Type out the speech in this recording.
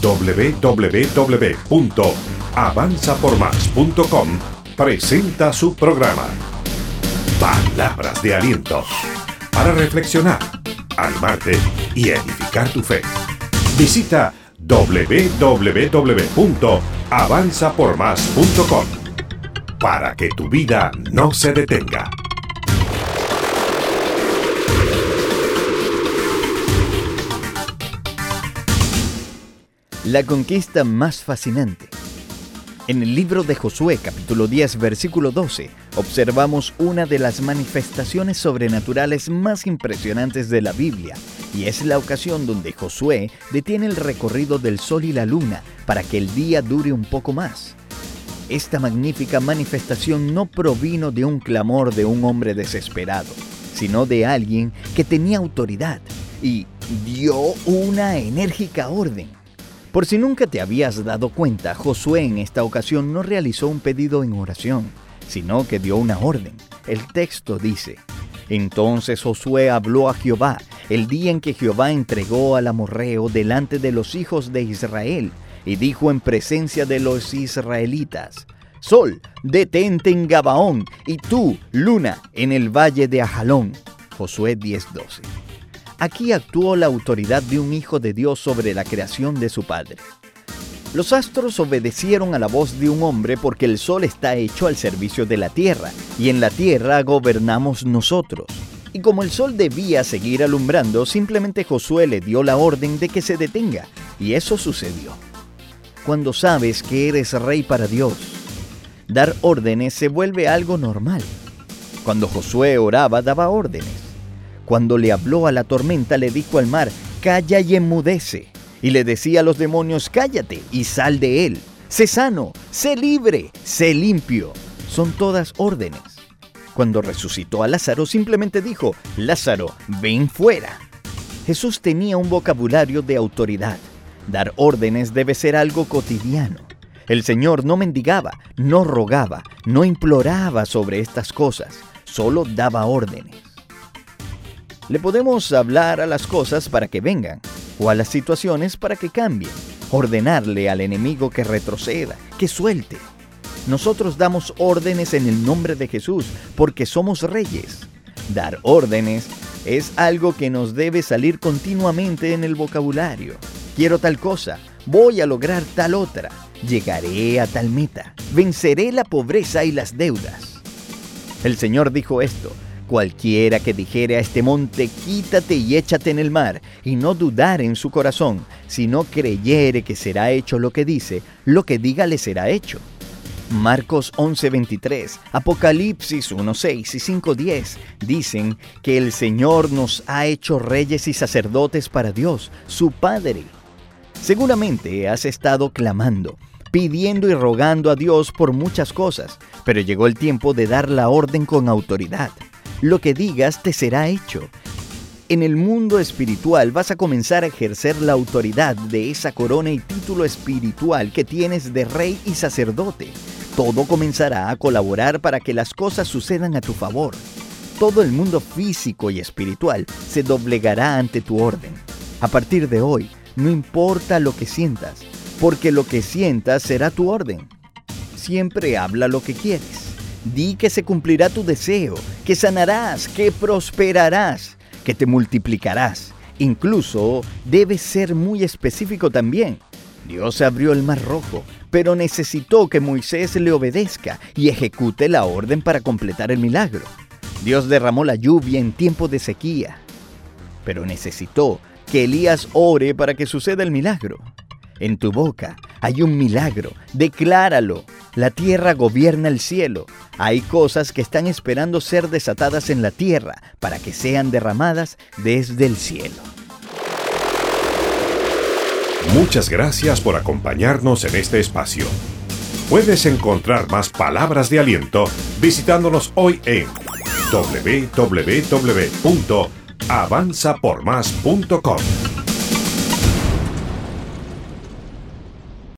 www.avanzapormás.com presenta su programa Palabras de Aliento, para reflexionar, animarte y edificar tu fe. Visita www.avanzapormás.com para que tu vida no se detenga. La conquista más fascinante. En el libro de Josué, capítulo 10, versículo 12, observamos una de las manifestaciones sobrenaturales más impresionantes de la Biblia, y es la ocasión donde Josué detiene el recorrido del sol y la luna para que el día dure un poco más. Esta magnífica manifestación no provino de un clamor de un hombre desesperado, sino de alguien que tenía autoridad y dio una enérgica orden. Por si nunca te habías dado cuenta, Josué en esta ocasión no realizó un pedido en oración, sino que dio una orden. El texto dice: Entonces Josué habló a Jehová el día en que Jehová entregó al amorreo delante de los hijos de Israel, y dijo en presencia de los israelitas: Sol, detente en Gabaón, y tú, luna, en el valle de Ajalón. Josué 10:12. Aquí actuó la autoridad de un hijo de Dios sobre la creación de su padre. Los astros obedecieron a la voz de un hombre porque el sol está hecho al servicio de la tierra, y en la tierra gobernamos nosotros. Y como el sol debía seguir alumbrando, simplemente Josué le dio la orden de que se detenga, y eso sucedió. Cuando sabes que eres rey para Dios, dar órdenes se vuelve algo normal. Cuando Josué oraba, daba órdenes. Cuando le habló a la tormenta, le dijo al mar: calla y enmudece. Y le decía a los demonios: cállate y sal de él. Sé sano, sé libre, sé limpio. Son todas órdenes. Cuando resucitó a Lázaro, simplemente dijo: Lázaro, ven fuera. Jesús tenía un vocabulario de autoridad. Dar órdenes debe ser algo cotidiano. El Señor no mendigaba, no rogaba, no imploraba sobre estas cosas, solo daba órdenes. Le podemos hablar a las cosas para que vengan, o a las situaciones para que cambien, ordenarle al enemigo que retroceda, que suelte. Nosotros damos órdenes en el nombre de Jesús, porque somos reyes. Dar órdenes es algo que nos debe salir continuamente en el vocabulario. Quiero tal cosa, voy a lograr tal otra, llegaré a tal meta, venceré la pobreza y las deudas. El Señor dijo esto: cualquiera que dijere a este monte, quítate y échate en el mar, y no dudare en su corazón, sino creyere que será hecho lo que dice, lo que diga le será hecho. Marcos 11:23, Apocalipsis 1:6 y 5:10 dicen que el Señor nos ha hecho reyes y sacerdotes para Dios, su Padre. Seguramente has estado clamando, pidiendo y rogando a Dios por muchas cosas, pero llegó el tiempo de dar la orden con autoridad. Lo que digas te será hecho. En el mundo espiritual vas a comenzar a ejercer la autoridad de esa corona y título espiritual que tienes de rey y sacerdote. Todo comenzará a colaborar para que las cosas sucedan a tu favor. Todo el mundo físico y espiritual se doblegará ante tu orden. A partir de hoy, no importa lo que sientas, porque lo que sientas será tu orden. Siempre habla lo que quieres. Di que se cumplirá tu deseo, que sanarás, que prosperarás, que te multiplicarás. Incluso debes ser muy específico también. Dios abrió el mar rojo, pero necesitó que Moisés le obedezca y ejecute la orden para completar el milagro. Dios derramó la lluvia en tiempo de sequía, pero necesitó que Elías ore para que suceda el milagro. En tu boca hay un milagro, decláralo. La tierra gobierna el cielo. Hay cosas que están esperando ser desatadas en la tierra para que sean derramadas desde el cielo. Muchas gracias por acompañarnos en este espacio. Puedes encontrar más palabras de aliento visitándonos hoy en www.avanzapormás.com.